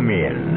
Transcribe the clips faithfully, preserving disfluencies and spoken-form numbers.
Come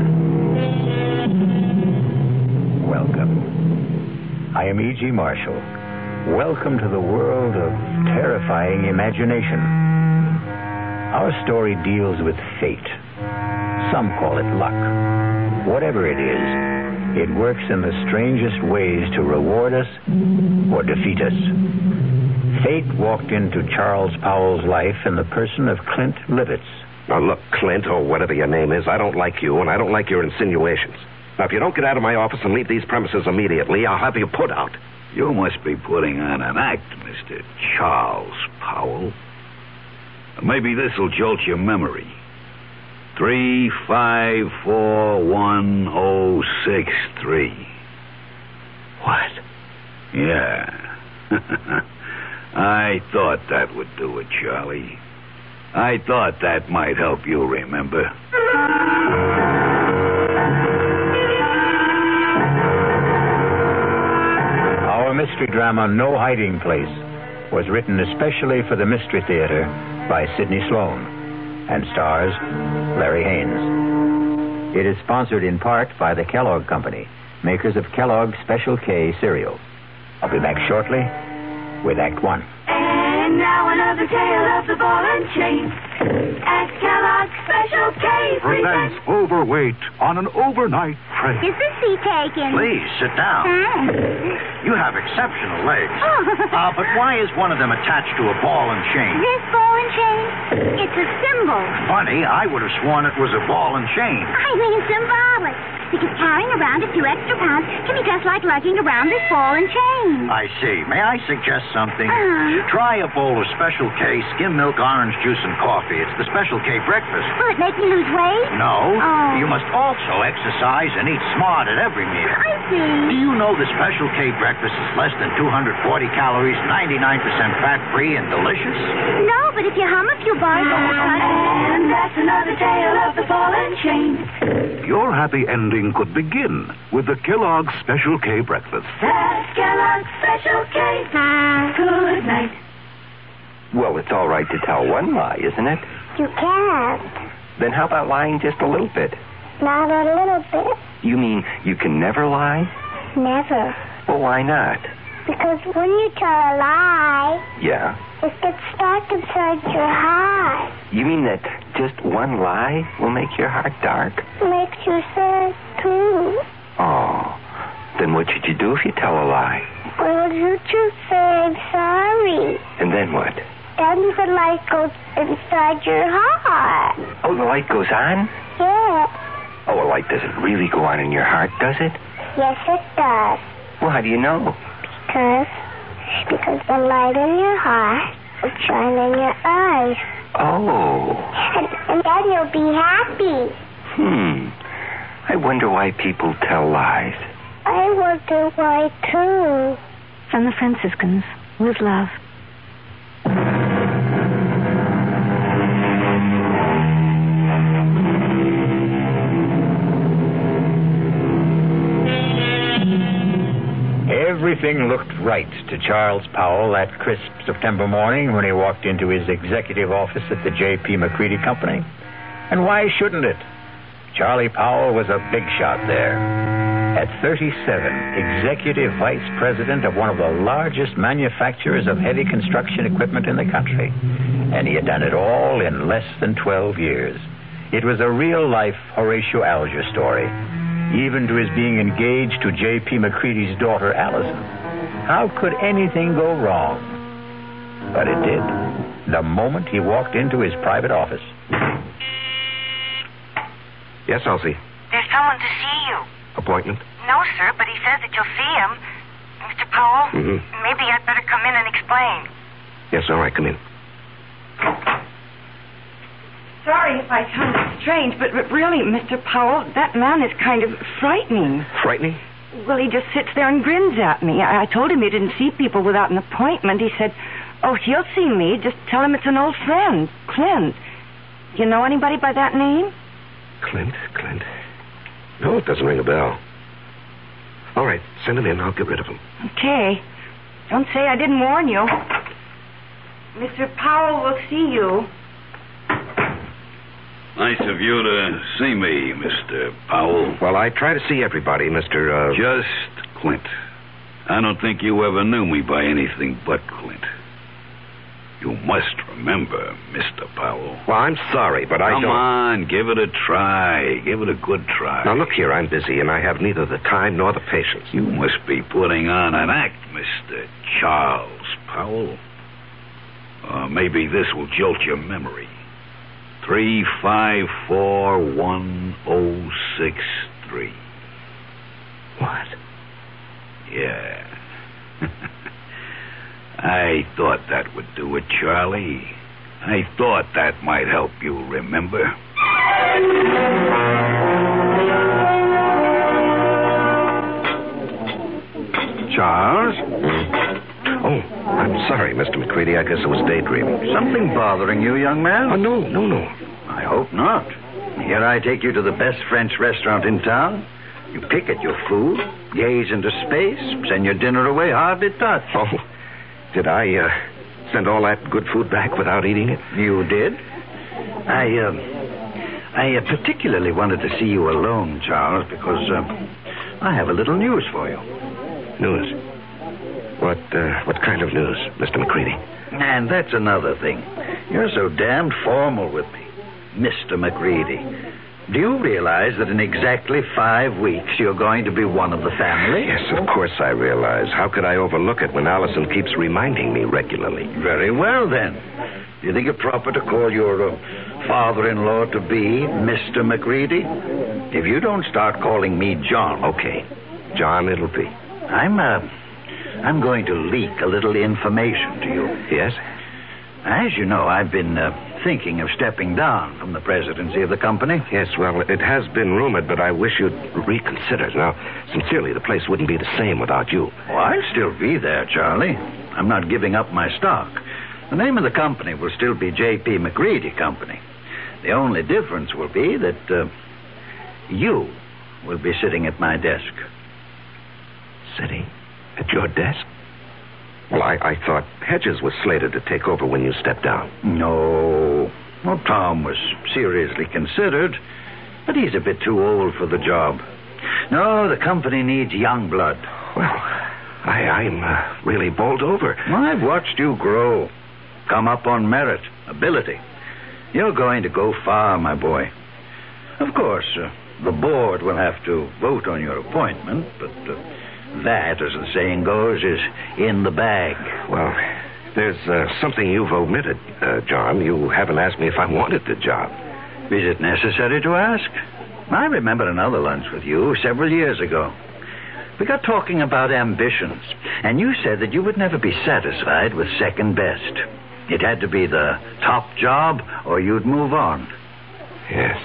in. Welcome. I am E G. Marshall. Welcome to the world of terrifying imagination. Our story deals with fate. Some call it luck. Whatever it is, it works in the strangest ways to reward us or defeat us. Fate walked into Charles Powell's life in the person of Clint Livitz. Now, look, Clint, or whatever your name is, I don't like you, and I don't like your insinuations. Now, if you don't get out of my office and leave these premises immediately, I'll have you put out. You must be putting on an act, Mister Charles Powell. Maybe this'll jolt your memory. Three, five, four, one, oh, six, three. What? Yeah. I thought that would do it, Charlie. I thought that might help you remember. Our mystery drama, No Hiding Place, was written especially for the Mystery Theater by Sidney Sloan and stars Larry Haynes. It is sponsored in part by the Kellogg Company, makers of Kellogg's Special K cereal. I'll be back shortly with Act One. And now another tale of the ball and chain. At Kellogg's Special K presents Overweight on an overnight train. Is the seat taken? Please, sit down. Hmm. You have exceptional legs. Oh. Uh, but why is one of them attached to a ball and chain? This ball and chain? It's a symbol. Funny, I would have sworn it was a ball and chain. I mean symbolic. Because carrying around a few extra pounds can be just like lugging around this ball and chain. I see. May I suggest something? Uh-huh. Try a bowl of Special K skim milk, orange juice, and coffee. It's the Special K breakfast. Will it make me lose weight? No. Oh. You must also exercise and eat smart at every meal. I see. Do you know the Special K breakfast is less than two hundred forty calories, ninety-nine percent fat-free, and delicious? No, but if you hum a few bars... And that's another tale of the ball and chain. Your happy ending could begin with the Kellogg's Special K breakfast. That's Kellogg's Special K. Good night. Well, it's all right to tell one lie, isn't it? You can't. Then how about lying just a little bit? Not a little bit. You mean you can never lie? Never. Well, why not? Because when you tell a lie, Yeah? it gets stuck inside your heart. You mean that just one lie will make your heart dark? Makes you sad, too. Oh, then what should you do if you tell a lie? Well, you just say I'm sorry. And then what? Then the light goes inside your heart. Oh, the light goes on? Yeah. Oh, a light doesn't really go on in your heart, does it? Yes, it does. Well, how do you know? Because, because the light in your heart will shine in your eyes. Oh. And, and then you'll be happy. Hmm. I wonder why people tell lies. I wonder why, too. From the Franciscans, with love. Everything looked right to Charles Powell that crisp September morning when he walked into his executive office at the J P. McCready Company. And why shouldn't it? Charlie Powell was a big shot there. At thirty-seven, executive vice president of one of the largest manufacturers of heavy construction equipment in the country. And he had done it all in less than twelve years. It was a real-life Horatio Alger story, even to his being engaged to J P. McCready's daughter, Allison. How could anything go wrong? But it did, the moment he walked into his private office. Yes, Elsie. There's someone to see you. Appointment? No, sir, but he says that you'll see him. Mister Powell, Mm-hmm. maybe I'd better come in and explain. Yes, all right, come in. Sorry if I sound strange, but, but really, Mister Powell, that man is kind of frightening. Frightening? Well, he just sits there and grins at me. I, I told him he didn't see people without an appointment. He said, oh, he'll see me. Just tell him it's an old friend, Clint. You know anybody by that name? Clint, Clint. No, it doesn't ring a bell. All right, send him in. I'll get rid of him. Okay. Don't say I didn't warn you. Mister Powell will see you. Nice of you to see me, Mister Powell. Well, I try to see everybody, Mister Uh... Just Clint. I don't think you ever knew me by anything but Clint. You must remember, Mister Powell. Well, I'm sorry, but I Come don't... Come on, give it a try. Give it a good try. Now, look here, I'm busy, and I have neither the time nor the patience. You must be putting on an act, Mister Charles Powell. Or maybe this will jolt your memory. Three five four one oh six three. What? Yeah. I thought that would do it, Charlie. I thought that might help you remember. Charles? Mm. Oh, I'm sorry, Mister McCready. I guess I was daydreaming. Something bothering you, young man? Oh, no, no, no. I hope not. Here I take you to the best French restaurant in town. You pick at your food, gaze into space, send your dinner away hardly touched. Oh, did I uh, send all that good food back without eating it? You did. I, uh, I uh, particularly wanted to see you alone, Charles, because uh, I have a little news for you. News? What, uh, what kind of news, Mister McCready? And that's another thing. You're so damned formal with me, Mister McCready. Do you realize that in exactly five weeks you're going to be one of the family? Yes, of course I realize. How could I overlook it when Allison keeps reminding me regularly? Very well, then. Do you think it proper to call your uh, father-in-law to be Mister McCready? If you don't start calling me John... Okay. John, it'll be. I'm, uh, I'm going to leak a little information to you. Yes? As you know, I've been... Uh, thinking of stepping down from the presidency of the company. Yes, well, it has been rumored, but I wish you'd reconsider. Now, sincerely, the place wouldn't be the same without you. Oh, I'll still be there, Charlie. I'm not giving up my stock. The name of the company will still be J P McCready Company. The only difference will be that uh, you will be sitting at my desk. Sitting at your desk? Well, I, I thought Hedges was slated to take over when you stepped down. No. Well, Tom was seriously considered, but he's a bit too old for the job. No, the company needs young blood. Well, I, I'm uh, really bowled over. I've watched you grow. Come up on merit, ability. You're going to go far, my boy. Of course, uh, the board will have to vote on your appointment, but... Uh, That, as the saying goes, is in the bag. Well, there's uh, something you've omitted, uh, John. You haven't asked me if I wanted the job. Is it necessary to ask? I remember another lunch with you several years ago. We got talking about ambitions, and you said that you would never be satisfied with second best. It had to be the top job, or you'd move on. Yes.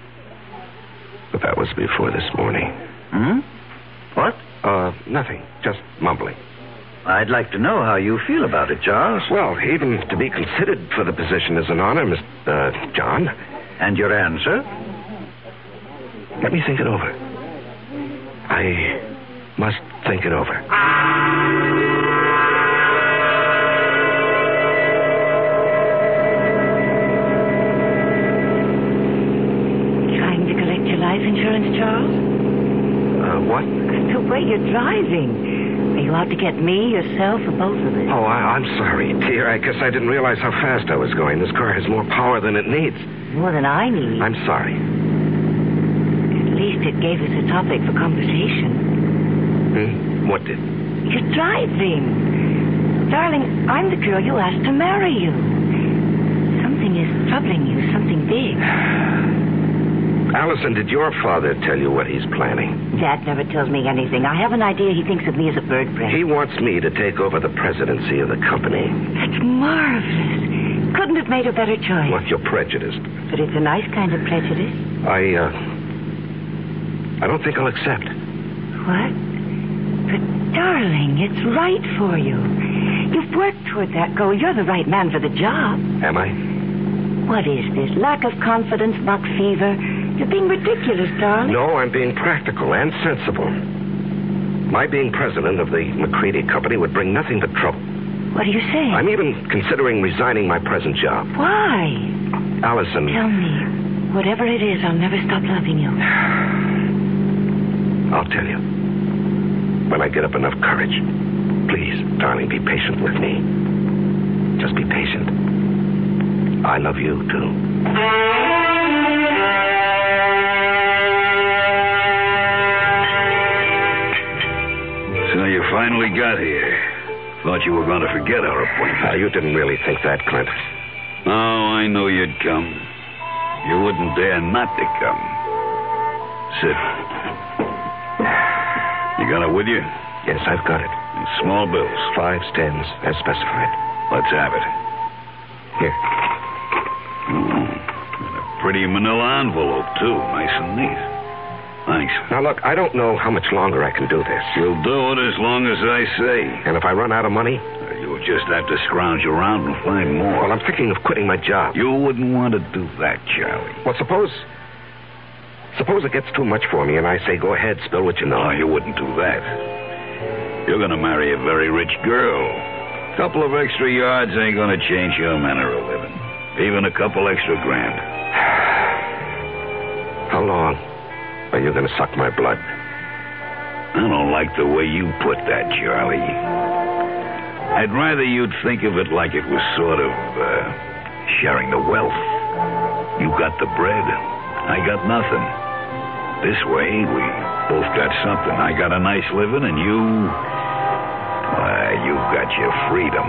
But that was before this morning. Hmm? What? Uh, nothing. Just mumbling. I'd like to know how you feel about it, Charles. Well, even to be considered for the position is an honor, Mister Uh, John. And your answer? Let me think it over. I must think it over. Trying to collect your life insurance, Charles? Uh, what? The way you're driving. Are you out to get me, yourself, or both of us? Oh, I, I'm sorry, dear. I guess I didn't realize how fast I was going. This car has more power than it needs. More than I need. I'm sorry. At least it gave us a topic for conversation. Hmm? What did? You're driving. Darling, I'm the girl you asked to marry you. Something is troubling you, something big. Allison, did your father tell you what he's planning? Dad never tells me anything. I have an idea he thinks of me as a bird brain. He wants me to take over the presidency of the company. That's marvelous. Couldn't have made a better choice. Well, you're prejudiced. But it's a nice kind of prejudice. I, uh... I don't think I'll accept. What? But, darling, it's right for you. You've worked toward that goal. You're the right man for the job. Am I? What is this? Lack of confidence, buck fever? You're being ridiculous, darling. No, I'm being practical and sensible. My being president of the McCready Company would bring nothing but trouble. What are you saying? I'm even considering resigning my present job. Why? Allison... Tell me. Whatever it is, I'll never stop loving you. I'll tell you. When I get up enough courage. Please, darling, be patient with me. Just be patient. I love you, too. So you finally got here. Thought you were going to forget our appointment. Uh, you didn't really think that, Clint. Oh, I knew you'd come. You wouldn't dare not to come. Sit. You got it with you? Yes, I've got it. Small bills. Fives, tens, as specified. Let's have it. Here. Mm. And a pretty manila envelope, too. Nice and neat. Thanks. Now, look, I don't know how much longer I can do this. You'll do it as long as I say. And if I run out of money? You'll just have to scrounge around and find more. Well, I'm thinking of quitting my job. You wouldn't want to do that, Charlie. Well, suppose... Suppose it gets too much for me and I say, go ahead, spill what you know. No, you wouldn't do that. You're going to marry a very rich girl. A couple of extra yards ain't going to change your manner of living. Even a couple extra grand. How long are you going to suck my blood? I don't like the way you put that, Charlie. I'd rather you'd think of it like it was sort of uh, sharing the wealth. You got the bread. I got nothing. This way, we both got something. I got a nice living, and you... Why, you got your freedom.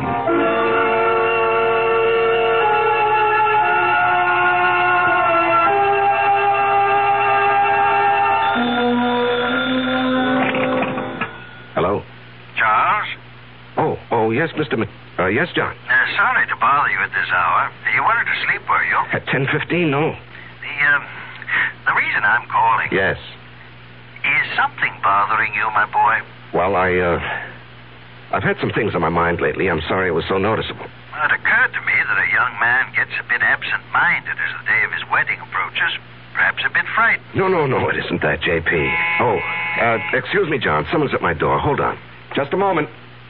Hello? Charles? Oh, oh, yes, Mister Mc... Uh, yes, John. Uh, sorry to bother you at this hour. You wanted to sleep, were you? At ten fifteen, no. The, um... The reason I'm calling... Yes. Is something bothering you, my boy? Well, I, uh... I've had some things on my mind lately. I'm sorry it was so noticeable. Well, it occurred to me that a young man gets a bit absent-minded as the day of his wedding approaches. Perhaps a bit frightened. No, no, no, it isn't that, J P. Oh, uh, excuse me, John. Someone's at my door. Hold on. Just a moment.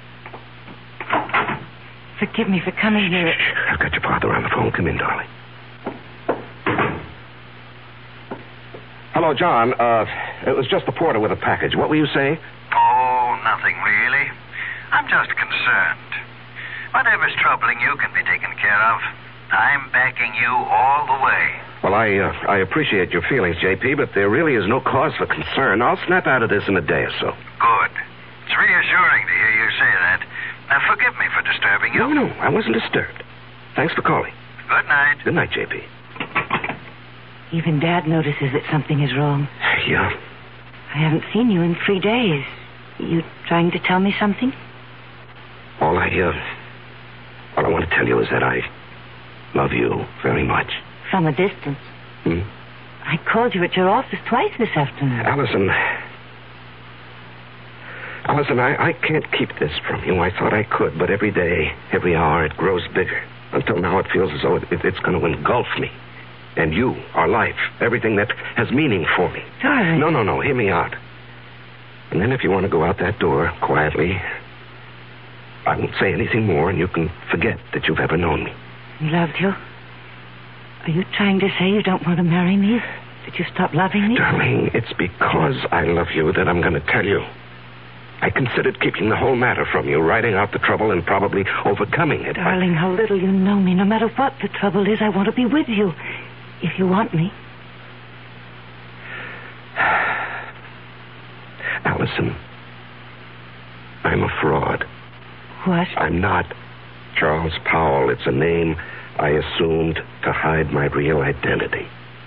Forgive me for coming here. I've got your father on the phone. Come in, darling. Hello, John. Uh, it was just the porter with a package. What were you saying? Oh, nothing really. I'm just concerned. Whatever's troubling you can be taken care of. I'm backing you all the way. Well, I uh, I appreciate your feelings, J P, but there really is no cause for concern. I'll snap out of this in a day or so. Good. It's reassuring to hear you say that. Now, forgive me for disturbing you. No, no, I wasn't disturbed. Thanks for calling. Good night. Good night, J P. Even Dad notices that something is wrong. Yeah. I haven't seen you in three days. You trying to tell me something? All I, uh... All I want to tell you is that I love you very much. From a distance. Hmm? I called you at your office twice this afternoon. Allison... Allison, I, I can't keep this from you. I thought I could, but every day, every hour, it grows bigger. Until now, it feels as though it, it, it's going to engulf me. And you, our life, everything that has meaning for me. Darling. No, no, no, hear me out. And then if you want to go out that door quietly, I won't say anything more, and you can forget that you've ever known me. Loved you? Are you trying to say you don't want to marry me? That you stop loving me? Darling, it's because I love you that I'm going to tell you. I considered keeping the whole matter from you, writing out the trouble and probably overcoming it. Darling, how little you know me. No matter what the trouble is, I want to be with you. If you want me. Allison, I'm a fraud. What? I'm not Charles Powell. It's a name I assumed to hide my real identity.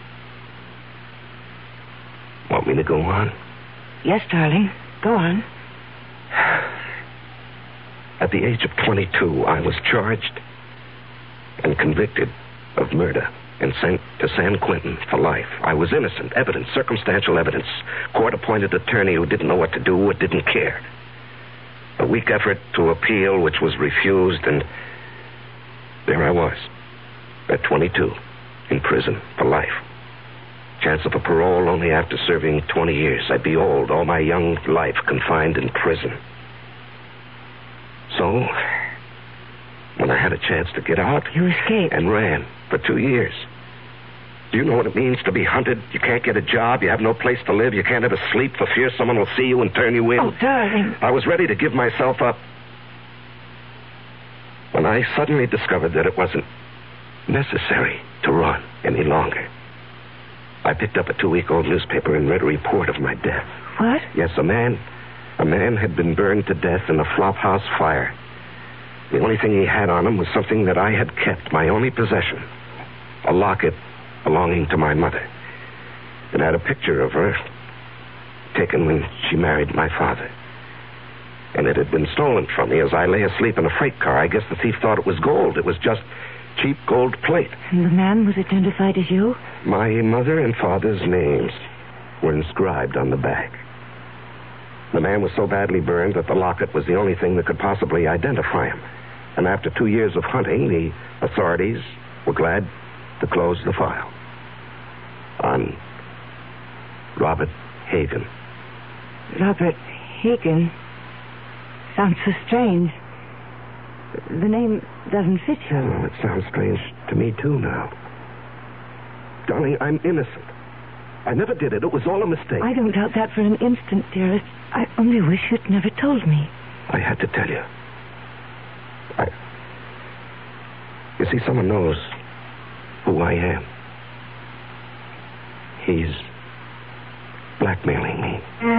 Want me to go on? Yes, darling. Go on. At the age of twenty-two, I was charged and convicted of murder and sent to San Quentin for life. I was innocent. Evidence, circumstantial evidence. Court-appointed attorney who didn't know what to do or didn't care. A weak effort to appeal, which was refused, and there I was, at twenty-two, in prison for life. Chance of a parole only after serving twenty years. I'd be old, all my young life confined in prison. So, when I had a chance to get out... You escaped. And ran for two years. Do you know what it means to be hunted? You can't get a job. You have no place to live. You can't ever sleep for fear someone will see you and turn you in. Oh, darling. I was ready to give myself up when I suddenly discovered that it wasn't necessary to run any longer. I picked up a two-week-old newspaper and read a report of my death. What? Yes, a man... A man had been burned to death in a flophouse fire. The only thing he had on him was something that I had kept, my only possession. A locket belonging to my mother. It had a picture of her taken when she married my father. And it had been stolen from me as I lay asleep in a freight car. I guess the thief thought it was gold. It was just cheap gold plate. And the man was identified as you? My mother and father's names were inscribed on the back. The man was so badly burned that the locket was the only thing that could possibly identify him. And after two years of hunting, the authorities were glad to close the file on Robert Hagen. Robert Hagen? Sounds so strange. The name doesn't fit you. Well, it sounds strange to me, too, now. Darling, I'm innocent. I never did it. It was all a mistake. I don't doubt that for an instant, dearest. I only wish you'd never told me. I had to tell you. I... You see, someone knows who I am. He's blackmailing me.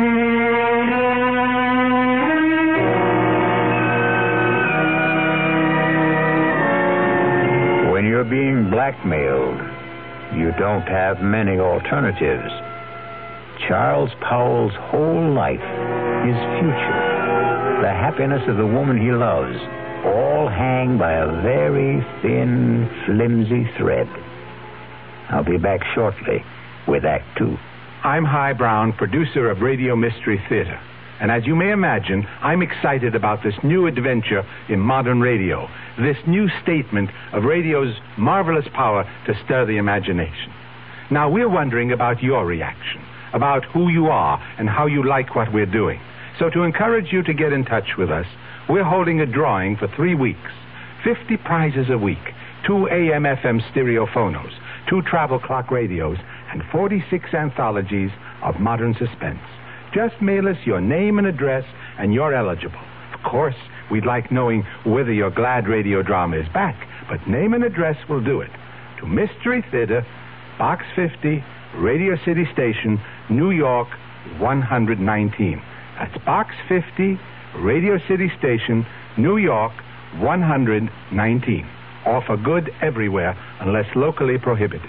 When you're being blackmailed, you don't have many alternatives. Charles Powell's whole life, his future, the happiness of the woman he loves, all hang by a very thin, flimsy thread. I'll be back shortly with Act Two. I'm Hy Brown, producer of Radio Mystery Theater. And as you may imagine, I'm excited about this new adventure in modern radio, this new statement of radio's marvelous power to stir the imagination. Now, we're wondering about your reaction, about who you are and how you like what we're doing. So to encourage you to get in touch with us, we're holding a drawing for three weeks. fifty prizes a week, two A M F M stereophonos, two travel clock radios, and forty-six anthologies of modern suspense. Just mail us your name and address, and you're eligible. Of course, we'd like knowing whether your glad radio drama is back, but name and address will do it. To Mystery Theater, Box fifty, Radio City Station, New York, one nineteen. That's Box fifty, Radio City Station, New York, one nineteen. Offer good everywhere unless locally prohibited.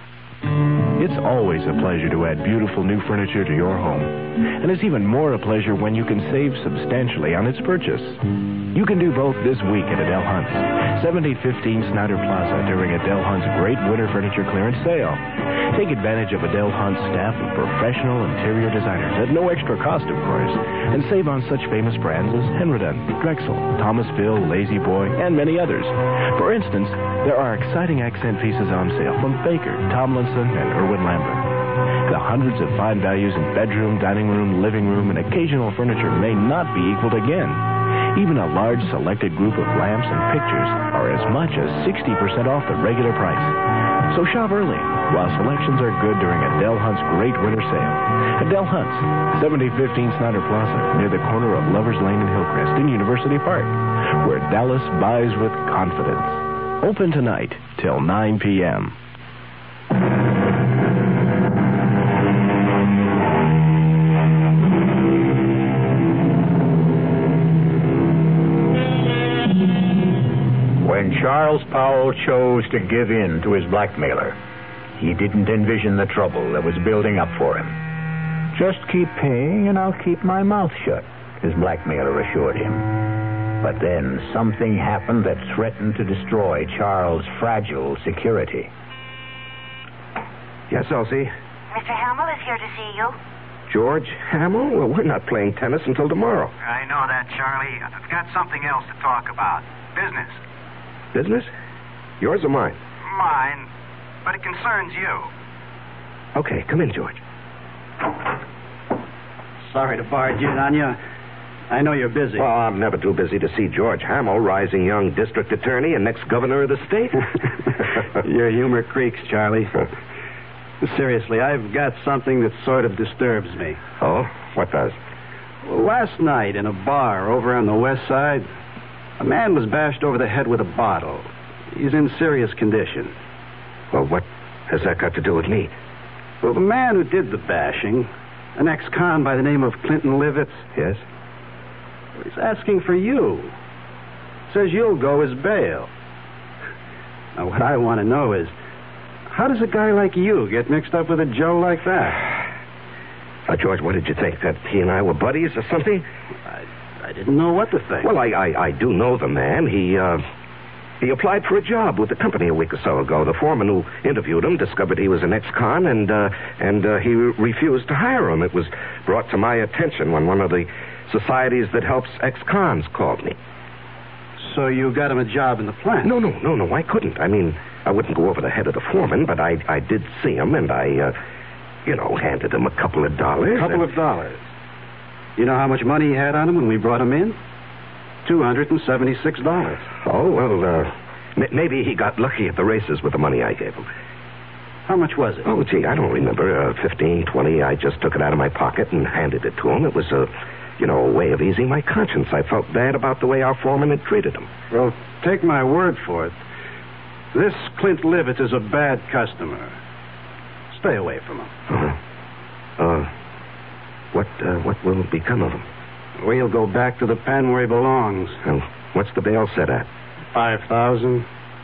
It's always a pleasure to add beautiful new furniture to your home. And it's even more a pleasure when you can save substantially on its purchase. You can do both this week at Adele Hunt's, seventy fifteen Snyder Plaza during Adele Hunt's great winter furniture clearance sale. Take advantage of Adele Hunt's staff of professional interior designers at no extra cost, of course, and save on such famous brands as Henredon, Drexel, Thomasville, Lazy Boy, and many others. For instance, there are exciting accent pieces on sale from Baker, Tomlinson, and Irwin Lambert. The hundreds of fine values in bedroom, dining room, living room, and occasional furniture may not be equaled again. Even a large selected group of lamps and pictures are as much as sixty percent off the regular price. So shop early while selections are good during Adele Hunt's great winter sale. Adele Hunt's, seventy fifteen Snyder Plaza, near the corner of Lovers Lane and Hillcrest in University Park, where Dallas buys with confidence. Open tonight till nine p.m. When Charles Powell chose to give in to his blackmailer, he didn't envision the trouble that was building up for him. Just keep paying and I'll keep my mouth shut, his blackmailer assured him. But then something happened that threatened to destroy Charles' fragile security. Yes, Elsie? Mister Hamill is here to see you. George Hamill? Well, we're not playing tennis until tomorrow. I know that, Charlie. I've got something else to talk about. Business. Business? Yours or mine? Mine, but it concerns you. Okay, come in, George. Sorry to barge in on you. I know you're busy. Well, I'm never too busy to see George Hamill, rising young district attorney and next governor of the state. Your humor creaks, Charlie. Seriously, I've got something that sort of disturbs me. Oh? What does? Last night in a bar over on the west side, a man was bashed over the head with a bottle. He's in serious condition. Well, what has that got to do with me? Well, the man who did the bashing, an ex-con by the name of Clinton Livitz. Yes? He's asking for you. Says you'll go as bail. Now, what I want to know is, how does a guy like you get mixed up with a Joe like that? Now, George, what did you think? That he and I were buddies or something? I, I didn't know what to think. Well, I, I, I do know the man. He, uh, he applied for a job with the company a week or so ago. The foreman who interviewed him discovered he was an ex-con, and, uh, and uh, he refused to hire him. It was brought to my attention when one of the societies that helps ex-cons called me. So you got him a job in the plant? No, no, no, no, I couldn't. I mean, I wouldn't go over the head of the foreman, but I, I did see him, and I, uh, you know, handed him a couple of dollars. A couple and... of dollars? You know how much money he had on him when we brought him in? two hundred seventy-six dollars. Oh, well, uh, m- maybe he got lucky at the races with the money I gave him. How much was it? Oh, gee, I don't remember. Uh, fifteen, twenty. I just took it out of my pocket and handed it to him. It was a... You know, a way of easing my conscience. I felt bad about the way our foreman had treated him. Well, take my word for it. This Clint Livitz is a bad customer. Stay away from him. Uh-huh. Uh, what, uh, what will become of him? We'll go back to the pen where he belongs. Well, what's the bail set at? Five thousand.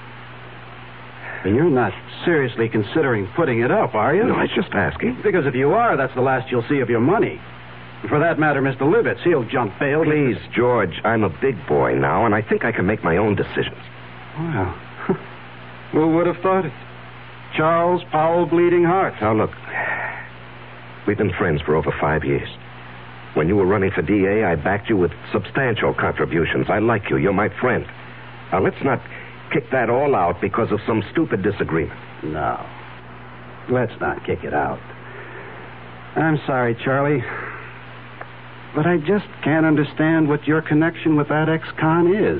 And you're not seriously considering putting it up, are you? No, I was just asking. Because if you are, that's the last you'll see of your money. For that matter, Mister Livitz, he'll jump bail. Please, George, I'm a big boy now, and I think I can make my own decisions. Well, who would have thought it? Charles Powell Bleeding Heart. Now, look, we've been friends for over five years. When you were running for D A, I backed you with substantial contributions. I like you. You're my friend. Now, let's not kick that all out because of some stupid disagreement. No. Let's not kick it out. I'm sorry, Charlie. But I just can't understand what your connection with that ex-con is.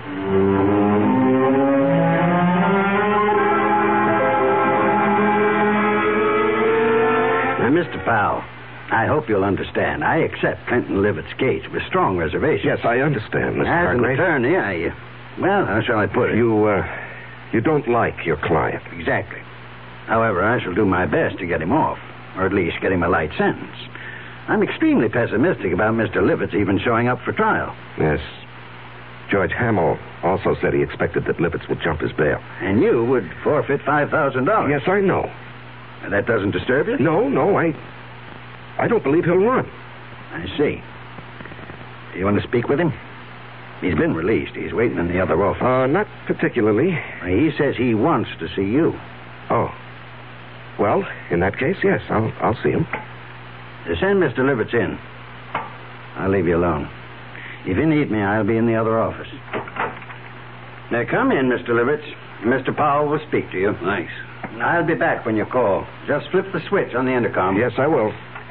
Now, Mister Powell, I hope you'll understand. I accept Clinton Livitz's case with strong reservations. Yes, I understand, Mister As an Hargrave. attorney, I... Uh, well, how shall I put it? You, uh, you don't like your client. Exactly. However, I shall do my best to get him off, or at least get him a light sentence. I'm extremely pessimistic about Mister Livitz even showing up for trial. Yes. George Hamill also said he expected that Livitz would jump his bail. And you would forfeit five thousand dollars. Yes, I know. And that doesn't disturb you? No, no, I... I don't believe he'll run. I see. You want to speak with him? He's been released. He's waiting in the other office. Uh, not particularly. He says he wants to see you. Oh. Well, in that case, yes, I'll, I'll see him. Send Mister Livitz in. I'll leave you alone. If you need me, I'll be in the other office. Now, come in, Mister Livitz. Mister Powell will speak to you. Thanks. I'll be back when you call. Just flip the switch on the intercom. Yes, I will.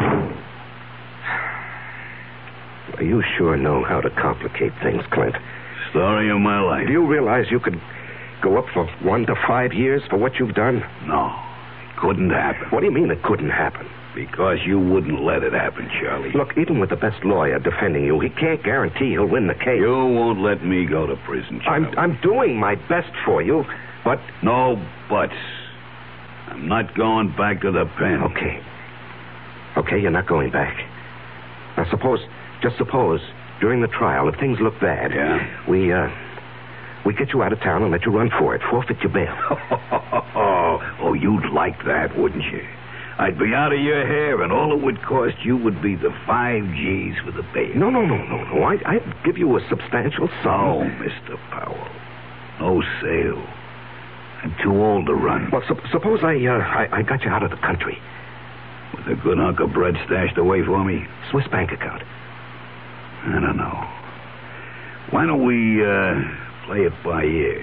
You sure know how to complicate things, Clint. Story of my life. Do you realize you could go up for one to five years for what you've done? No, it couldn't happen. What do you mean it couldn't happen? Because you wouldn't let it happen, Charlie. Look, even with the best lawyer defending you, he can't guarantee he'll win the case. You won't let me go to prison, Charlie. I'm, I'm doing my best for you, but... No buts. I'm not going back to the pen. Okay. Okay, you're not going back. Now, suppose, just suppose, during the trial, if things look bad... Yeah? We, uh... we get you out of town and let you run for it. Forfeit your bail. Oh, you'd like that, wouldn't you? I'd be out of your hair, and all it would cost you would be the five G's for the bail. No, no, no, no, no. I, I'd give you a substantial sum. No, Mister Powell. No sale. I'm too old to run. Well, su- suppose I, uh, I, I got you out of the country. With a good hunk of bread stashed away for me? Swiss bank account. I don't know. Why don't we, uh, play it by ear?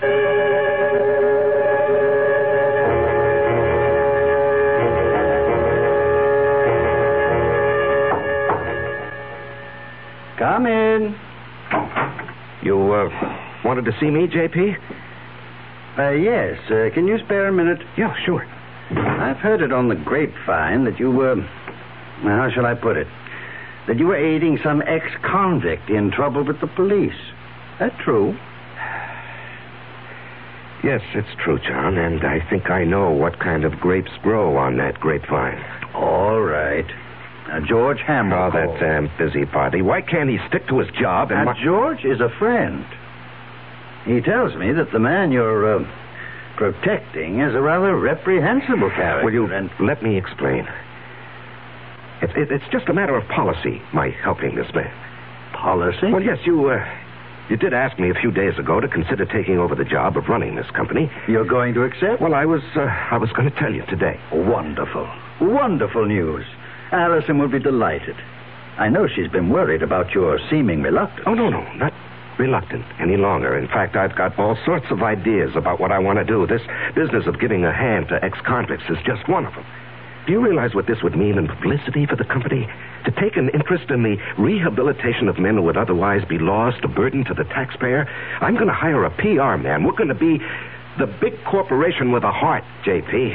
Come in. You, uh, wanted to see me, J P? Uh, yes. Uh, can you spare a minute? Yeah, sure. I've heard it on the grapevine that you were... Well, how shall I put it? That you were aiding some ex-convict in trouble with the police. That true? Yes, it's true, John, and I think I know what kind of grapes grow on that grapevine. All right. Now, George Hamill. Oh, that damn busybody. Why can't he stick to his job and... Now, mu- George is a friend. He tells me that the man you're uh, protecting is a rather reprehensible character. Will you and... let me explain? It, it, it's just a matter of policy, my helping this man. Policy? Well, yes, you, uh, you did ask me a few days ago to consider taking over the job of running this company. You're going to accept? Well, I was, uh, I was going to tell you today. Wonderful. Wonderful news. Allison will be delighted. I know she's been worried about your seeming reluctance. Oh, no, no, not reluctant any longer. In fact, I've got all sorts of ideas about what I want to do. This business of giving a hand to ex-convicts is just one of them. Do you realize what this would mean in publicity for the company? To take an interest in the rehabilitation of men who would otherwise be lost, a burden to the taxpayer? I'm going to hire a P R man. We're going to be the big corporation with a heart, J P.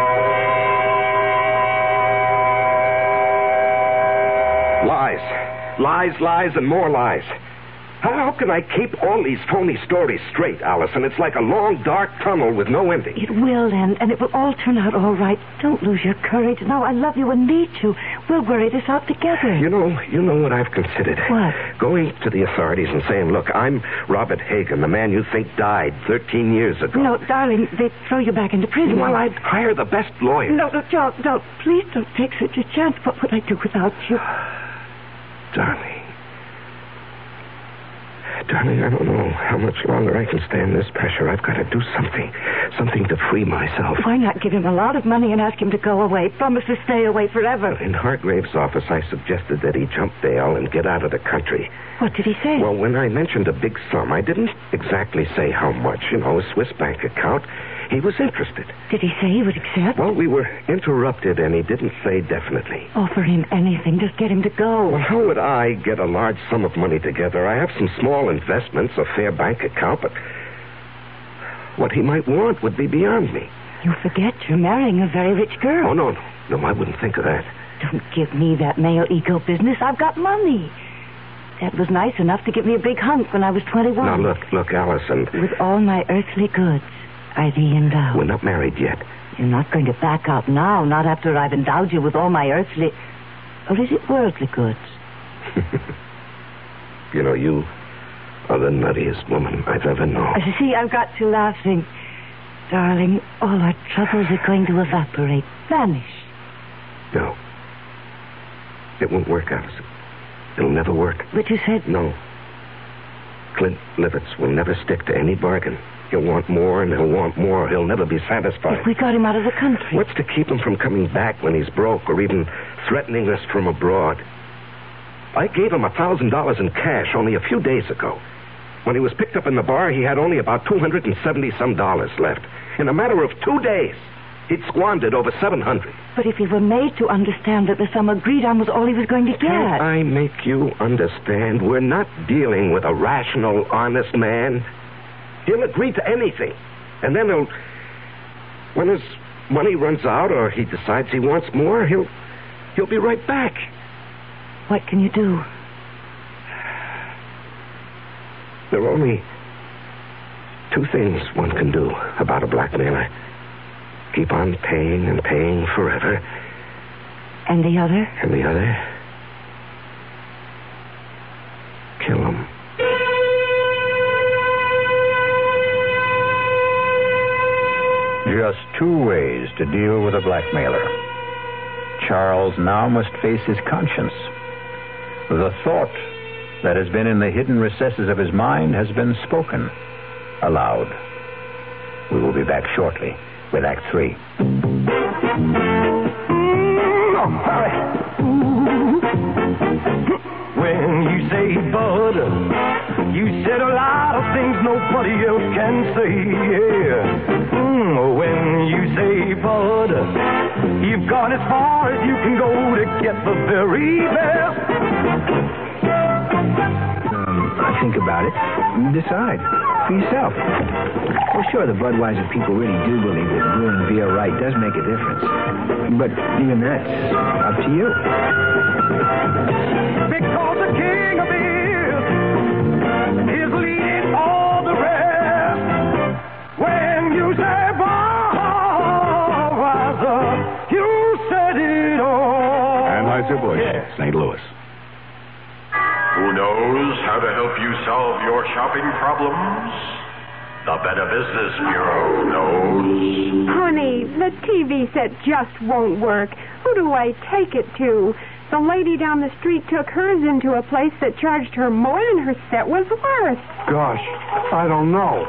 Lies. Lies, lies, and more lies. How can I keep all these phony stories straight, Allison? It's like a long, dark tunnel with no ending. It will end, and it will all turn out all right. Don't lose your courage. No, I love you and need you. We'll worry this out together. You know, you know what I've considered? What? Going to the authorities and saying, look, I'm Robert Hagen, the man you think died thirteen years ago. No, darling, they'd throw you back into prison. Well, I'd hire the best lawyer. No, no, John, no. Please don't take such a chance. What would I do without you? Darling. Darling, I don't know how much longer I can stand this pressure. I've got to do something. Something to free myself. Why not give him a lot of money and ask him to go away? Promise to stay away forever. In Hargrave's office, I suggested that he jump bail and get out of the country. What did he say? Well, when I mentioned a big sum, I didn't exactly say how much. You know, a Swiss bank account. He was interested. Did he say he would accept? Well, we were interrupted, and he didn't say definitely. Offer him anything. Just get him to go. Well, how would I get a large sum of money together? I have some small investments, a fair bank account, but what he might want would be beyond me. You forget you're marrying a very rich girl. Oh, no, no. No, I wouldn't think of that. Don't give me that male ego business. I've got money. Dad was nice enough to give me a big hunk when I was twenty-one. Now, look, look, Allison. With all my earthly goods, I thee endow. We're not married yet. You're not going to back out now, not after I've endowed you with all my earthly... Or is it worldly goods? You know, you are the nuttiest woman I've ever known. Uh, see, I've got you laughing. Darling, all our troubles are going to evaporate, vanish. No. It won't work, Allison. It'll never work. But you said... No. Clint Livitz will never stick to any bargain. He'll want more, and he'll want more. He'll never be satisfied. If we got him out of the country. What's to keep him from coming back when he's broke or even threatening us from abroad? I gave him a thousand dollars in cash only a few days ago. When he was picked up in the bar, he had only about two hundred seventy some dollars left. In a matter of two days, he'd squandered over seven hundred. But if he were made to understand that the sum agreed on was all he was going to get... Can't I make you understand? We're not dealing with a rational, honest man. He'll agree to anything. And then he'll... When his money runs out or he decides he wants more, he'll... He'll be right back. What can you do? There are only two things one can do about a blackmailer. Keep on paying and paying forever. And the other? And the other? Kill him. Just two ways to deal with a blackmailer. Charles now must face his conscience. The thought that has been in the hidden recesses of his mind has been spoken aloud. We will be back shortly with Act Three. Oh, hurry. When you say butter, you said a lot of things nobody else can say, yeah. Mm, when you say butter, you've gone as far as you can go to get the very best. Um, I think about it. Decide. for yourself. Well, sure, the Budweiser people really do believe that brewing beer right does make a difference. But even that's up to you. Because the king of beers is leading all the rest. When you say Budweiser, you said it all. Anheuser-Busch, yes. Saint Louis. Who knows how to help you solve your shopping problems? The Better Business Bureau knows. Honey, the T V set just won't work. Who do I take it to? The lady down the street took hers into a place that charged her more than her set was worth. Gosh, I don't know.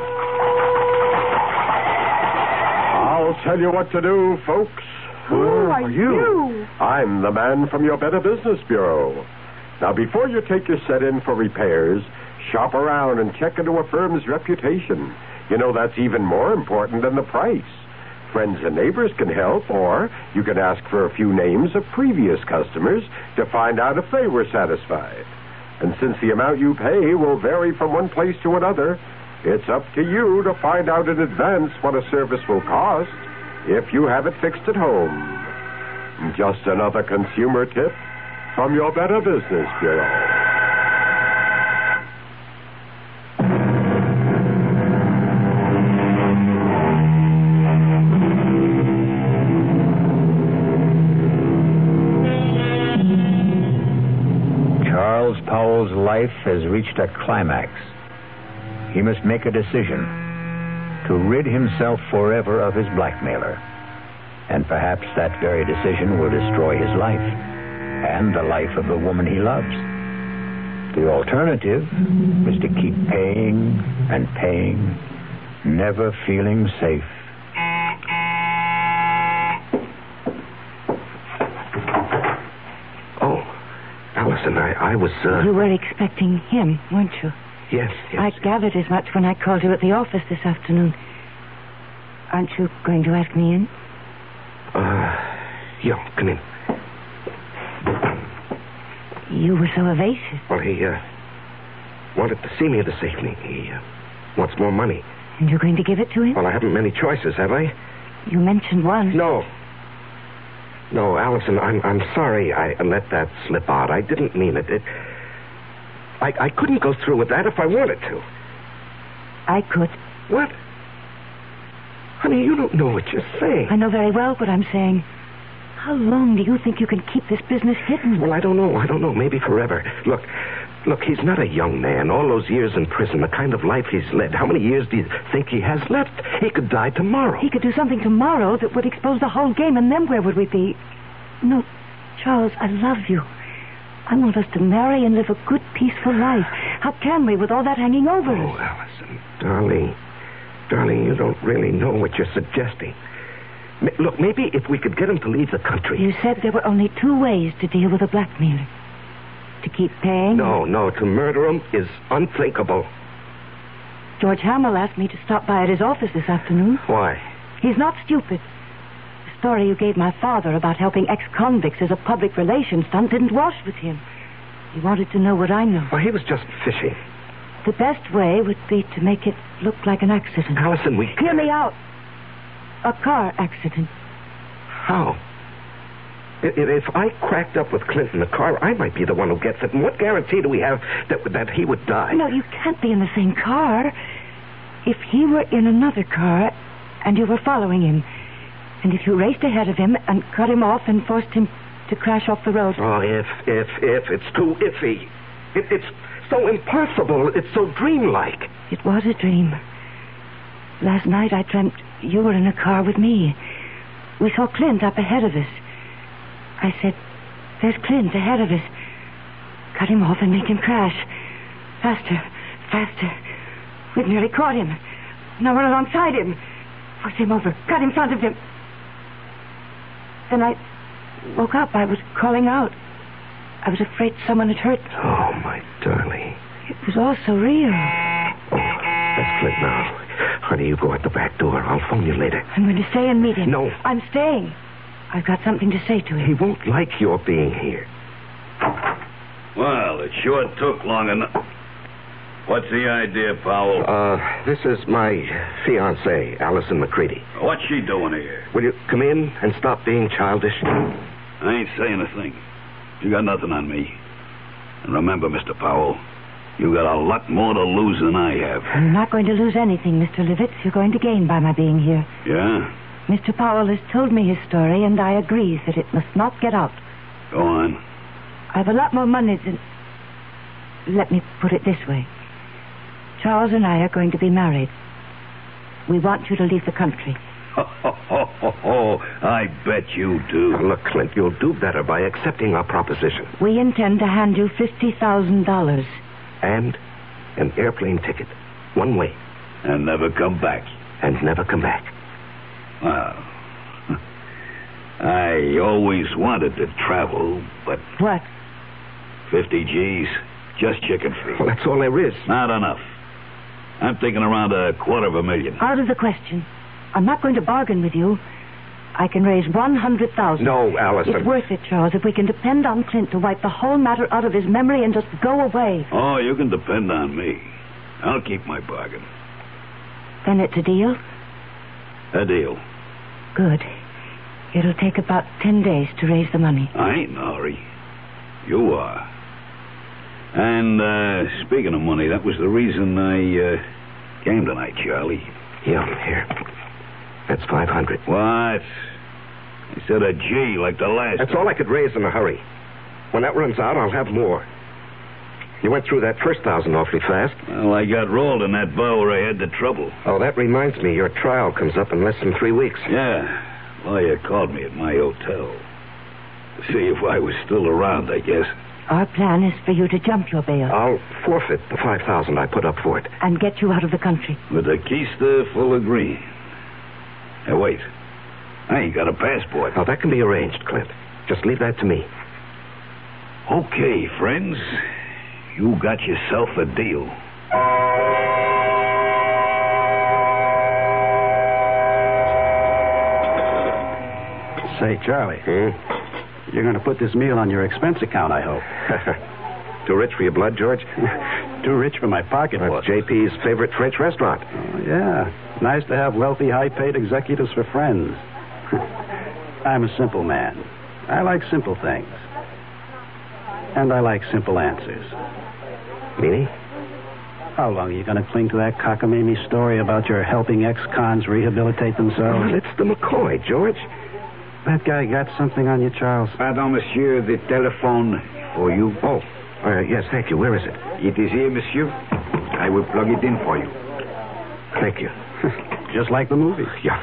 I'll tell you what to do, folks. Who are you? I'm the man from your Better Business Bureau. Now, before you take your set in for repairs, shop around and check into a firm's reputation. You know, that's even more important than the price. Friends and neighbors can help, or you can ask for a few names of previous customers to find out if they were satisfied. And since the amount you pay will vary from one place to another, it's up to you to find out in advance what a service will cost if you have it fixed at home. Just another consumer tip from your Better Business Bureau. Charles Powell's life has reached a climax. He must make a decision to rid himself forever of his blackmailer. And perhaps that very decision will destroy his life and the life of the woman he loves. The alternative is to keep paying and paying, never feeling safe. Oh, Allison, I, I was, uh... You were expecting him, weren't you? Yes, yes. I gathered as much when I called you at the office this afternoon. Aren't you going to ask me in? Uh, yeah, come in. You were so evasive. Well, he, uh, wanted to see me this evening. He, uh, wants more money. And you're going to give it to him? Well, I haven't many choices, have I? You mentioned one. No. No, Allison, I'm, I'm sorry I let that slip out. I didn't mean it. It... I, I couldn't go through with that if I wanted to. I could. What? Honey, you don't know what you're saying. I know very well what I'm saying. How long do you think you can keep this business hidden? Well, I don't know. I don't know. Maybe forever. Look, look, he's not a young man. All those years in prison, the kind of life he's led. How many years do you think he has left? He could die tomorrow. He could do something tomorrow that would expose the whole game, and then where would we be? No, Charles, I love you. I want us to marry and live a good, peaceful life. How can we with all that hanging over us? Oh, Allison, darling, darling, you don't really know what you're suggesting. Look, maybe if we could get him to leave the country. You said there were only two ways to deal with a blackmailer. To keep paying? No, no, to murder him is unthinkable. George Hamill asked me to stop by at his office this afternoon. Why? He's not stupid. The story you gave my father about helping ex-convicts as a public relations stunt didn't wash with him. He wanted to know what I know. Well, he was just fishing. The best way would be to make it look like an accident. Allison, we... Hear me out. A car accident. How? If I cracked up with Clint in the car, I might be the one who gets it. And what guarantee do we have that, that he would die? No, you can't be in the same car. If he were in another car and you were following him, and if you raced ahead of him and cut him off and forced him to crash off the road... Oh, if, if, if. It's too iffy. It, it's so impossible. It's so dreamlike. It was a dream. Last night I dreamt you were in a car with me. We saw Clint up ahead of us. I said, there's Clint ahead of us. Cut him off and make him crash. Faster, faster. We've nearly caught him. Now run alongside him. Force him over. Cut in front of him. Then I woke up. I was calling out. I was afraid someone had hurt me. Oh, my darling. It was all so real. Oh, that's Clint now. Honey, you go out the back door. I'll phone you later. I'm going to stay and meet him. No. I'm staying. I've got something to say to him. He won't like your being here. Well, it sure took long enough. What's the idea, Powell? Uh, this is my fiancée, Allison McCready. What's she doing here? Will you come in and stop being childish? I ain't saying a thing. You got nothing on me. And remember, Mister Powell, you got a lot more to lose than I have. You're not going to lose anything, Mister Livitz. You're going to gain by my being here. Yeah? Mister Powell has told me his story, and I agree that it must not get out. Go on. I've a lot more money than... Let me put it this way. Charles and I are going to be married. We want you to leave the country. Ho, ho, ho, ho, ho. I bet you do. Now, look, Clint, you'll do better by accepting our proposition. We intend to hand you fifty thousand dollars. And an airplane ticket. One way. And never come back. And never come back. Well, I always wanted to travel, but... What? fifty G's. Just chicken feed. Well, that's all there is. Not enough. I'm thinking around a quarter of a million. Out of the question. I'm not going to bargain with you. I can raise one hundred thousand dollars. No, Allison. It's worth it, Charles, if we can depend on Clint to wipe the whole matter out of his memory and just go away. Oh, you can depend on me. I'll keep my bargain. Then it's a deal? A deal. Good. It'll take about ten days to raise the money. I ain't in a hurry. You are. And, uh, speaking of money, that was the reason I, uh, came tonight, Charlie. Yeah, here. That's five hundred. What? Instead of G like the last That's time. all I could raise in a hurry. When that runs out, I'll have more. You went through that first thousand awfully fast. Well, I got rolled in that bar where I had the trouble. Oh, that reminds me. Your trial comes up in less than three weeks. Yeah. Lawyer called me at my hotel. To see if I was still around, I guess. Our plan is for you to jump your bail. I'll forfeit the five thousand I put up for it. And get you out of the country. With a keister full of green. Hey, wait. I ain't got a passport. Oh, that can be arranged, Clint. Just leave that to me. Okay, friends. You got yourself a deal. Say, Charlie. Hmm? You're going to put this meal on your expense account, I hope. Too rich for your blood, George? Too rich for my pocketbook. That's J P's favorite French restaurant. Oh, yeah. Nice to have wealthy, high-paid executives for friends. I'm a simple man. I like simple things. And I like simple answers. Meaning? How long are you going to cling to that cockamamie story about your helping ex-cons rehabilitate themselves? Oh, it's the McCoy, George. That guy got something on you, Charles? Pardon, monsieur, the telephone for you. Oh, uh, yes, thank you. Where is it? It is here, monsieur. I will plug it in for you. Thank you. Just like the movie. Yeah.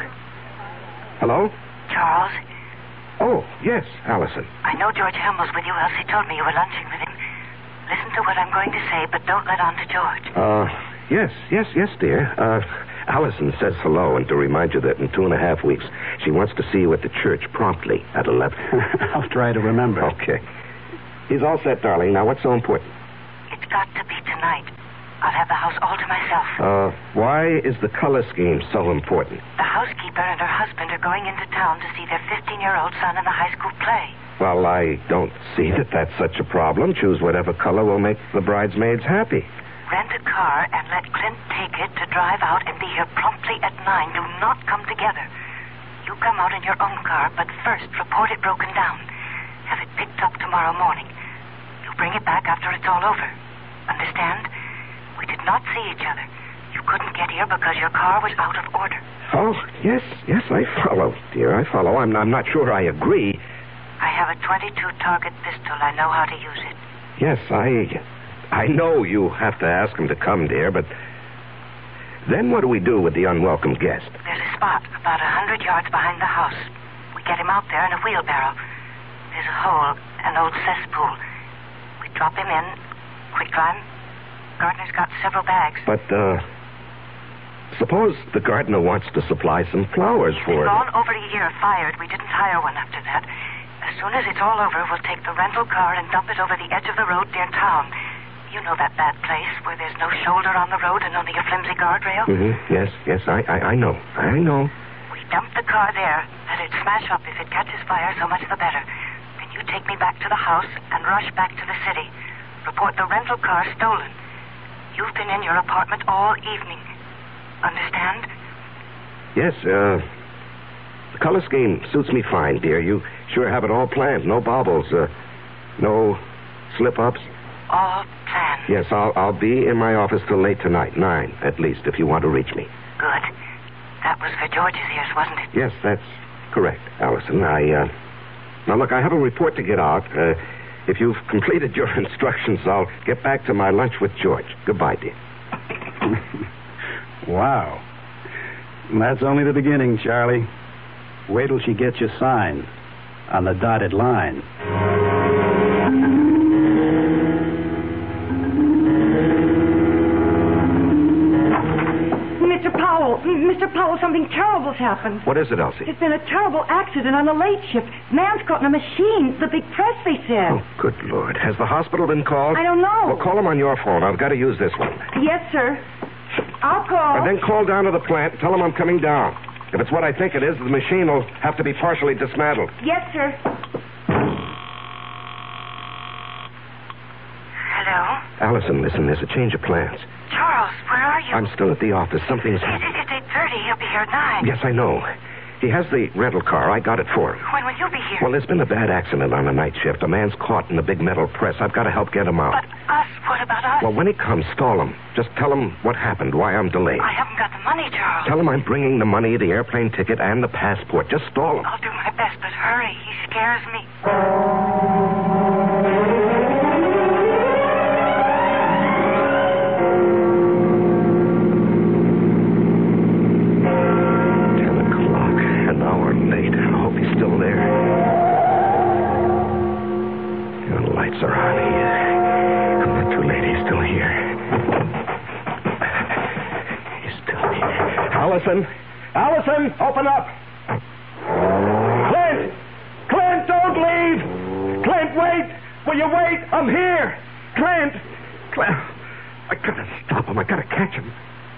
Hello? Charles? Oh, yes, Allison. I know George Helm was with you, else he told me you were lunching with him. Listen to what I'm going to say, but don't let on to George. Uh, yes, yes, yes, dear. Uh, Allison says hello, and to remind you that in two and a half weeks, she wants to see you at the church promptly at eleven. I'll try to remember. Okay. He's all set, darling. Now, what's so important? It's got to be tonight. I'll have the house all to myself. Uh, why is the color scheme so important? The housekeeper and her husband are going into town to see their fifteen-year-old son in the high school play. Well, I don't see that that's such a problem. Choose whatever color will make the bridesmaids happy. Rent a car and let Clint take it to drive out and be here promptly at nine. Do not come together. You come out in your own car, but first report it broken down. Have it picked up tomorrow morning. You bring it back after it's all over. Understand? We did not see each other. You couldn't get here because your car was out of order. Oh, yes, yes, I follow, dear. I follow. I'm, I'm not sure I agree. I have a twenty-two target pistol. I know how to use it. Yes, I... I know you have to ask him to come, dear, but... Then what do we do with the unwelcome guest? There's a spot about a hundred yards behind the house. We get him out there in a wheelbarrow. There's a hole, an old cesspool. We drop him in, quicklime. Gardner's got several bags. But, uh... suppose the gardener wants to supply some flowers He's for been it. gone over a year, fired. We didn't hire one after that. As soon as it's all over, we'll take the rental car and dump it over the edge of the road near town. You know that bad place where there's no shoulder on the road and only a flimsy guardrail? Mm-hmm. Yes, yes, I, I, I know. I know. We dump the car there. Let it smash up. If it catches fire, so much the better. Then you take me back to the house and rush back to the city. Report the rental car stolen. You've been in your apartment all evening. Understand? Yes, uh, the color scheme suits me fine, dear. You sure have it all planned. No baubles, uh, no slip-ups. All planned. Yes, I'll, I'll be in my office till late tonight, nine at least, if you want to reach me. Good. That was for George's ears, wasn't it? Yes, that's correct, Allison. I, uh... Now, look, I have a report to get out. Uh, if you've completed your instructions, I'll get back to my lunch with George. Goodbye, dear. Wow. That's only the beginning, Charlie. Wait till she gets you signed on the dotted line. Mister Powell, Mister Powell, something terrible's happened. What is it, Elsie? There's been a terrible accident on the late shift. Man's caught in a machine. The big press, they said. Oh, good Lord. Has the hospital been called? I don't know. Well, call them on your phone. I've got to use this one. Yes, sir. I'll call. And then call down to the plant and tell them I'm coming down. If it's what I think it is, the machine will have to be partially dismantled. Yes, sir. Hello? Allison, listen, there's a change of plans. Charles, where are you? I'm still at the office. Something's It, happened. it's eight thirty. He'll be here at nine. Yes, I know. He has the rental car. I got it for him. When will you be here? Well, there's been a bad accident on the night shift. A man's caught in the big metal press. I've got to help get him out. But us? What about us? Well, when he comes, stall him. Just tell him what happened, why I'm delayed. I haven't got the money, Charles. Tell him I'm bringing the money, the airplane ticket, and the passport. Just stall him. I'll do my best, but hurry. He scares me. Are on. He, I'm not too late. He's still here. He's still here. Allison! Allison! Open up! Clint! Clint, don't leave! Clint, wait! Will you wait? I'm here! Clint! Clint! I gotta stop him. I gotta catch him.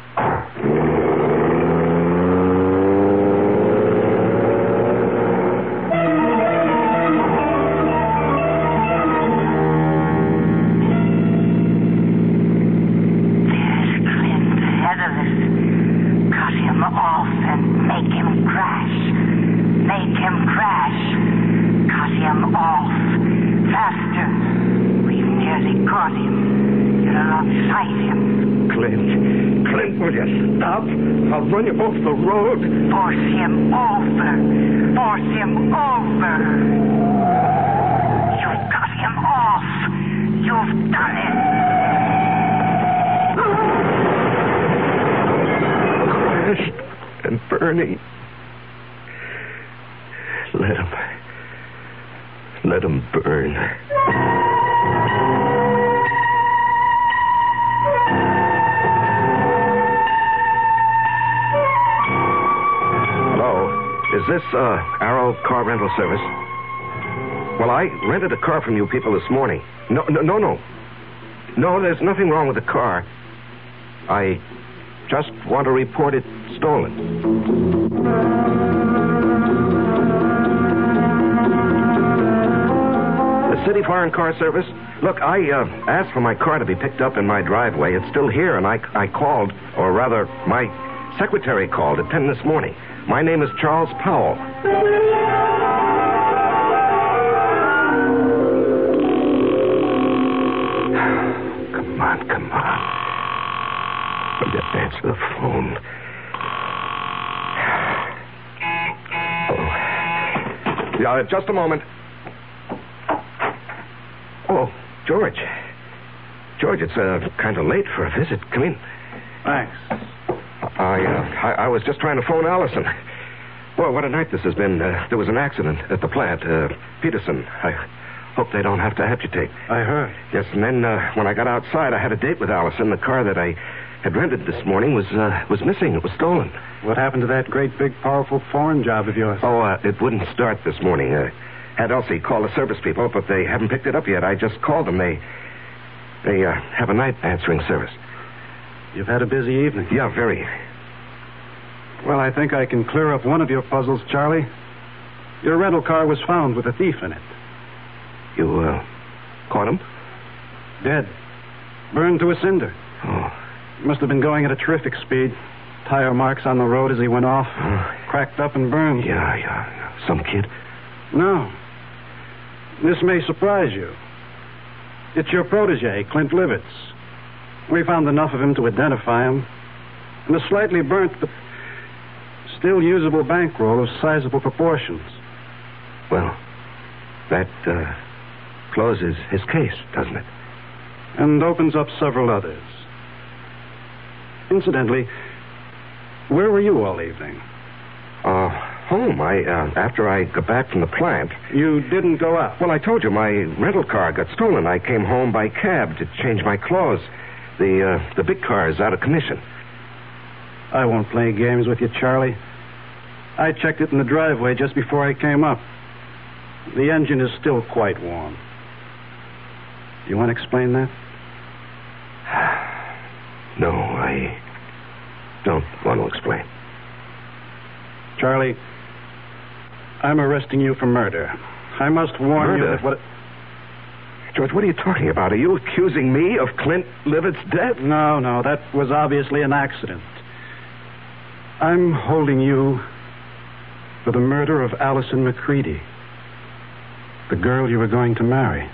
I'll run you off the road. Force him over. Force him over. You've got him off. You've done it. Crashed and burning. Let him. Let him burn. Is this, uh, Arrow Car Rental Service? Well, I rented a car from you people this morning. No, no, no, no. No, there's nothing wrong with the car. I just want to report it stolen. The City Foreign Car Service? Look, I, uh, asked for my car to be picked up in my driveway. It's still here, and I, I called, or rather, my secretary called at ten this morning. My name is Charles Powell. Come on, come on. Will you answer the phone? Oh. Yeah, just a moment. Oh, George. George, it's uh, kind of late for a visit. Come in. Thanks. I, uh, I, I was just trying to phone Allison. Well, what a night this has been. Uh, there was an accident at the plant. Uh, Peterson. I hope they don't have to amputate. I heard. Yes, and then uh, when I got outside, I had a date with Allison. The car that I had rented this morning was uh, was missing. It was stolen. What happened to that great, big, powerful foreign job of yours? Oh, uh, it wouldn't start this morning. Uh, had Elsie call the service people, but they haven't picked it up yet. I just called them. They, they uh, have a night answering service. You've had a busy evening. Yeah, very. Well, I think I can clear up one of your puzzles, Charlie. Your rental car was found with a thief in it. You, uh, caught him? Dead. Burned to a cinder. Oh. Must have been going at a terrific speed. Tire marks on the road as he went off. Cracked up and burned. Yeah, yeah. Some kid? No. This may surprise you. It's your protege, Clint Livitz. We found enough of him to identify him. And a slightly burnt, but still usable bankroll of sizable proportions. Well, that uh, closes his case, doesn't it? And opens up several others. Incidentally, where were you all evening? Uh, home. I, uh, after I got back from the plant. You didn't go out? Well, I told you, my rental car got stolen. I came home by cab to change my clothes. The, uh, the big car is out of commission. I won't play games with you, Charlie. I checked it in the driveway just before I came up. The engine is still quite warm. You want to explain that? No, I don't want to explain. Charlie, I'm arresting you for murder. I must warn murder? you that what... George, what are you talking about? Are you accusing me of Clint Livitz's death? No, no, that was obviously an accident. I'm holding you for the murder of Allison McCready, the girl you were going to marry.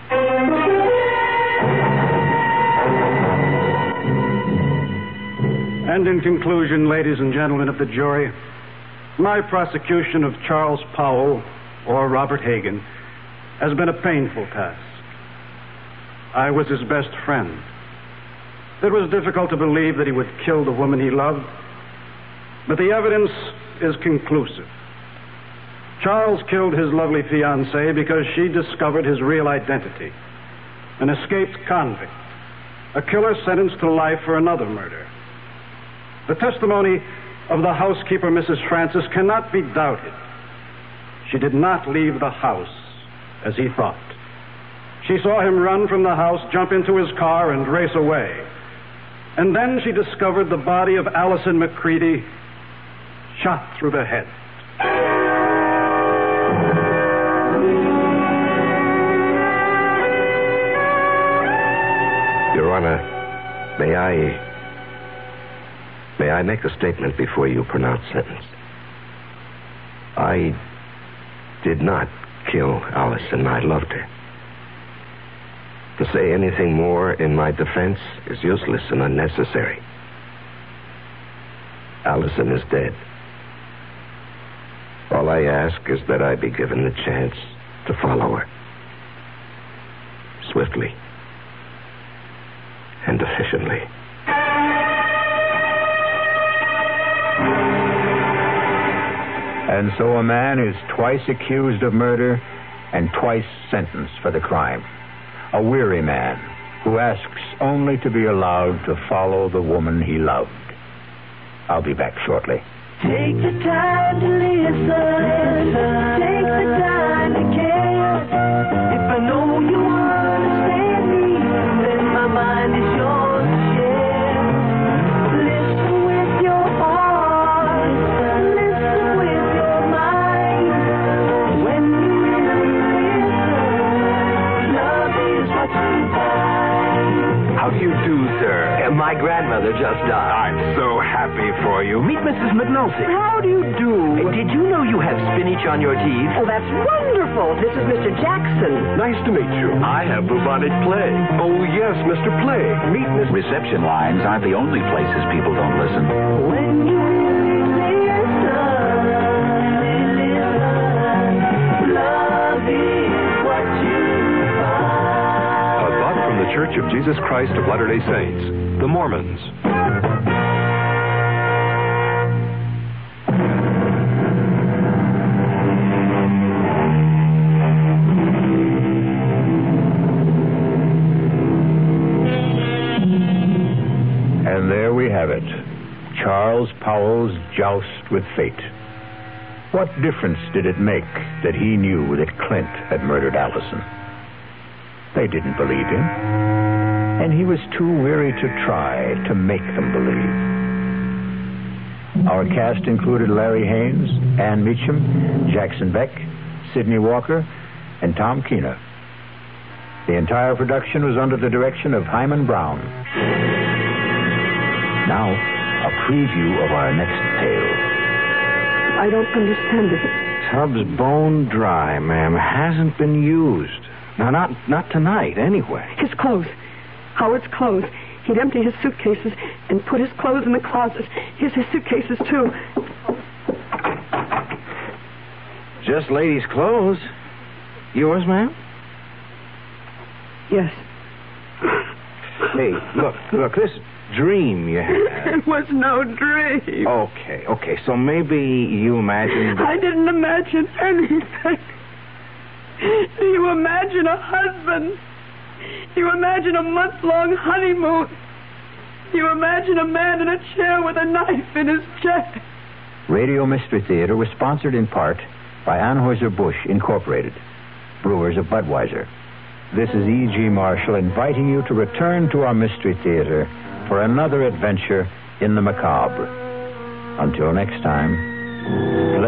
And in conclusion, ladies and gentlemen of the jury, my prosecution of Charles Powell, or Robert Hagan, has been a painful task. I was his best friend. It was difficult to believe that he would kill the woman he loved, but the evidence is conclusive. Charles killed his lovely fiancée because she discovered his real identity, an escaped convict, a killer sentenced to life for another murder. The testimony of the housekeeper, Missus Francis, cannot be doubted. She did not leave the house as he thought. She saw him run from the house, jump into his car, and race away. And then she discovered the body of Allison McCready shot through the head. Your Honor, may I... May I make a statement before you pronounce sentence? I did not kill Allison. I loved her. To say anything more in my defense is useless and unnecessary. Allison is dead. All I ask is that I be given the chance to follow her. Swiftly and efficiently. And so a man is twice accused of murder and twice sentenced for the crime. A weary man who asks only to be allowed to follow the woman he loved. I'll be back shortly. Take the time to listen. Take the time to care. If I know you understand me, then my mind is yours to share. Listen with your heart. Listen with your mind. When you really listen, love is what you find. How do you do, sir? Uh, my grandmother just died. I'm so happy for you. Meet Missus McNulty. How do you do? Uh, did you know you have spinach on your teeth? Oh, that's wonderful. This is Mister Jackson. Nice to meet you. I have bubonic plague. Oh, yes, Mister Plague. Meet Mister Reception lines aren't the only places people don't listen. When you really listen, love is what you find. A thought from the Church of Jesus Christ of Latter-day Saints, the Mormons. And there we have it. Charles Powell's joust with fate. What difference did it make that he knew that Clint had murdered Allison? They didn't believe him, and he was too weary to try to make them believe. Our cast included Larry Haynes, Ann Meacham, Jackson Beck, Sidney Walker, and Tom Keener. The entire production was under the direction of Hyman Brown. Now, a preview of our next tale. I don't understand it. Tub's bone dry, ma'am. Hasn't been used. No, not not tonight, anyway. His clothes. Howard's clothes. He'd empty his suitcases and put his clothes in the closet. Here's his suitcases, too. Just ladies' clothes. Yours, ma'am? Yes. Hey, look, look, this dream you had. It was no dream. Okay, okay, so maybe you imagined... I didn't imagine anything. Do you imagine a husband? Do you imagine a month-long honeymoon? Do you imagine a man in a chair with a knife in his chest? Radio Mystery Theater was sponsored in part by Anheuser-Busch Incorporated, brewers of Budweiser. This is E G. Marshall inviting you to return to our Mystery Theater for another adventure in the macabre. Until next time,